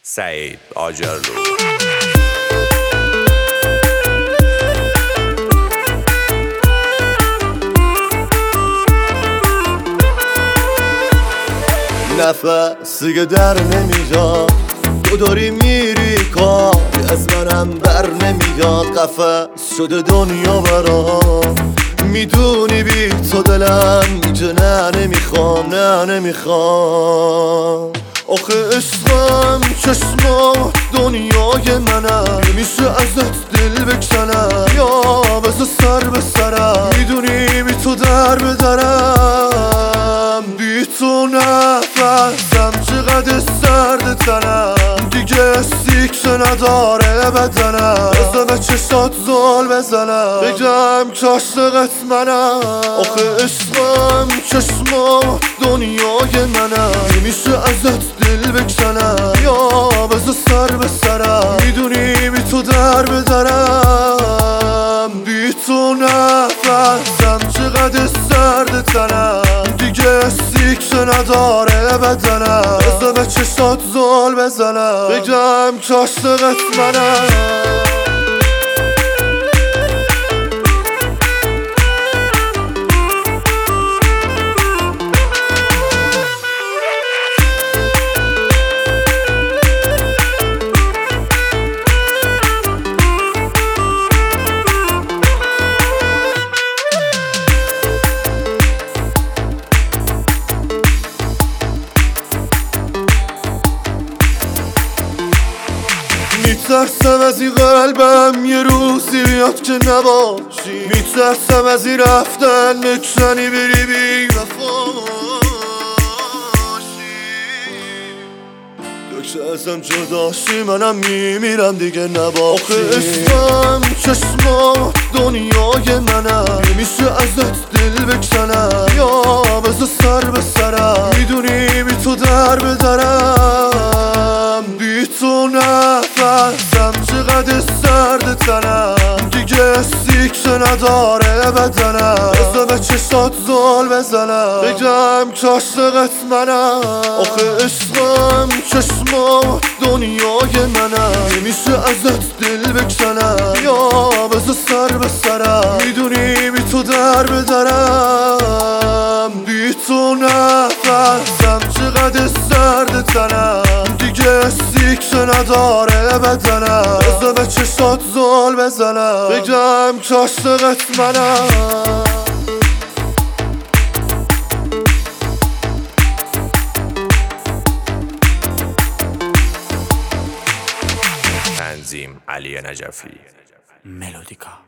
سعید آجرلو. نفس دیگه در نمیاد، تو داری میری کاری از منم بر نمیاد. قفس شده دنیا برام، میدونی بی تو دلم میگه نه نمیخوام، نه نمیخوام. آخه عشقم چشمات دنیای منم، میشه ازت دل بکنم یا بذار سر به سرم. میدونی بی تو در بدرم، بی تو نفسم چقدر سرد تنم، دیگه سیکس نداره بدنم. بذار به چشات زل بزنم، بگم که عاشقت منم. آخه عشقم چشمات دنیای منم، میشه ازت دل بکنم یا بذار سر به سرم. میدونی بی تو در بدرم، بی تو نفسم چقدر سرد تنم، دیگه سیکس نداره بدنم. بذار به چشات زل بزنم، بگم که عاشقت منم. میترسم از این قلبم یه روزی بیاد که نباشی، میترسم از این رفتن بکنی بری بی وفاشی. تو که ازم جداشی منم میمیرم دیگه نباشی. آخه عشقم چشمات دنیای منم، میشه ازت دل بکنم یا بذار سر به سرم. میدونی بی تو در بدرم، بی تو نفسم چقدر سرد تنم، دیگه سیکس نداره بدنم. بذار به چشات زل بزنم، بگم که عاشقت منم. آخه عشقم چشمات دنیای منم، میشه ازت دل بکنم یا بذار سر به سرم. میدونی بی تو در بدرم، بی تو نفسم چقدر سرد تنم، دیگه سیکس نداره بدنم. بذار به چشات زل بزنم، بگم که عاشقت منم. تنظیم علی نجفی. ملودیکا.